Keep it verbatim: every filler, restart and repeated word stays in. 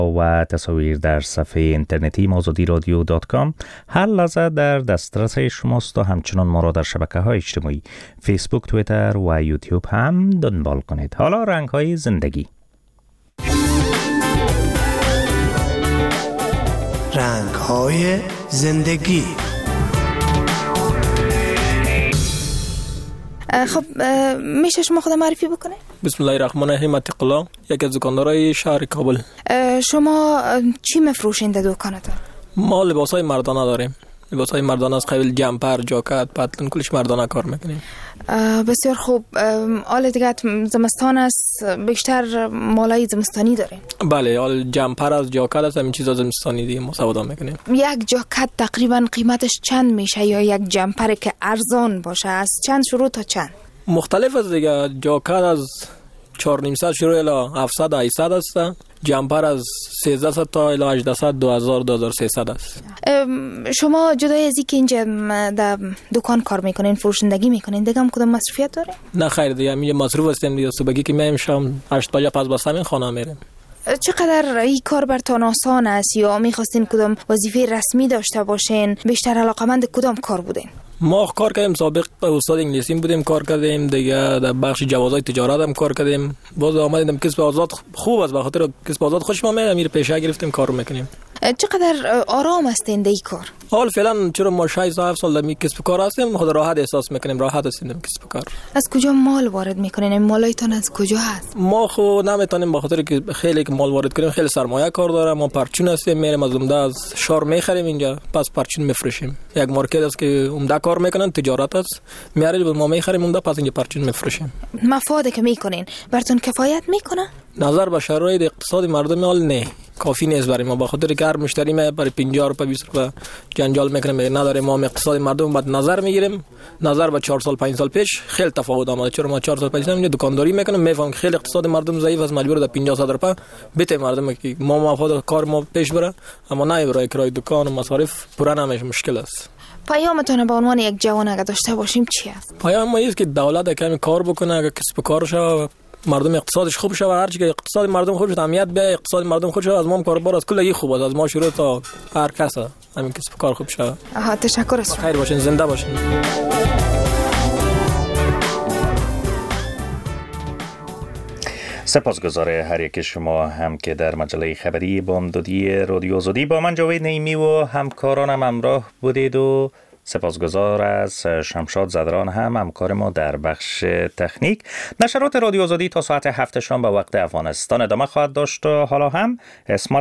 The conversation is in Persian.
و تصاویر در صفحه اینترنتی مازودی رادیو دات کام هر لحظه در دسترس شماست و همچنان ما را در شبکه‌های اجتماعی فیسبوک، توییتر و یوتیوب هم دنبال کنید. حالا رنگ‌های زندگی. رنگ‌های زندگی. خب میشه شما خود معرفی بکنه؟ بسم الله الرحمن الرحیم. اتقلا، یکی از دکاندارای شهر کابل. شما چی مفروشین در دکانتون؟ ما لباسای مردانه داریم. لباسای مردانه از قبیل جمپر، جاکت، پتلون، کلش مردانه کار میکنیم. بسیار خوب. حال دیگه زمستان است، بیشتر مالای زمستانی داریم. بله، حال جمپر از جاکت است، همین چیزا زمستانی دیگه ما سودا میکنیم. یک جاکت تقریبا قیمتش چند میشه یا یک جمپر که ارزان باشه از چند شروع تا چند؟ مختلف است دیگه. جاکت از چهار و نیم صد شروع الی هفتصد هشتصد است. جمپر از سیزده تا الی هجده دو هزار دو هزار و سیصد است. شما جدای از اینکه اینجا در دکان کار میکنین، فروشندگی میکنین، دیگه هم کدام مصرفیت داره؟ نه خیر دیگه، میگه مصروف هستیم دیگه. صبحی که میایم شام هشت بجه پس بس همین خانه میریم. چقدر این کار براتون آسان است یا میخواستین کدام وظیفه رسمی داشته باشین؟ بیشتر علاقمند کدام کار بودین؟ ما کار کردیم، سابق استاد انگلیسی بودیم، کار کردیم دیگه، در بخش جوازهای تجارت هم کار کردیم. باز آمدیم کسب آزاد خوب است، به خاطر کسب آزاد خوش ما میاد، میره پیشه گرفتیم کار میکنیم. چقدر آرام هستین در این کار؟ حال فعلا چرا ما شش تا هفت سال در می کسب کار هستیم، خود راحت احساس میکنیم، راحت هستیم در کسب کار. از کجا مال وارد میکنین؟ مالایتون از کجا هست؟ ما خو نمیتونیم، به خاطر که خیلی که مال وارد کنیم خیلی سرمایه کار داره. ما پرچون هستیم، میریم از عمده از شهر میخریم اینجا، پس پرچون میفروشیم. یک مارکت است که عمده کار میکنن، تجارت است، میاریم ما میخریم عمده، پس اینجا پرچون میفروشیم. مفادی که میکنین براتون کفایت میکنه؟ نظر به شرایط اقتصادی مردم حال نه کافی نیست برای ما، به خاطر که هر مشتری ما برای پنجاه روپیه بیست روپیه جنجال میکنه، نداره. ما اقتصاد مردم بعد نظر میگیریم. نظر به چهار سال پنج سال پیش خیلی تفاوت آمده، چرا ما چهار سال پیش اینجا دکانداری میکنیم، میفهمیم خیلی اقتصاد مردم ضعیف است، مجبور در پنجاه صد روپیه بده مردم که ما مفاد کار ما پیش بره، اما نه برای کرای دکان و مصارف پورا نمیشه، مشکل است. پیامتون به عنوان یک جوان اگه داشته باشیم چی است؟ پیام ما است که دولت کمی کار بکنه، اگه کسب کارش مردم اقتصادش خوب شه، هر چی که اقتصاد مردم خوب شه، اهمیت به اقتصاد مردم خوب شه، از ما کاربار از کلی خوب است، از ما شروع تا هر کس همین کسب کار خوب شه. آها، تشکر است. خیر باشین، زنده باشین. سپاسگزار هر یک شما هم که در مجله خبری بامدادی رادیو آزادی با من جاوید نعیمی و همکارانم همراه بودید و سپاسگزار از شمشاد زدران هم همکار ما در بخش تکنیک. نشرات رادیو آزادی تا ساعت هفت شام به وقت افغانستان ادامه خواهد داشت و حالا هم اسمت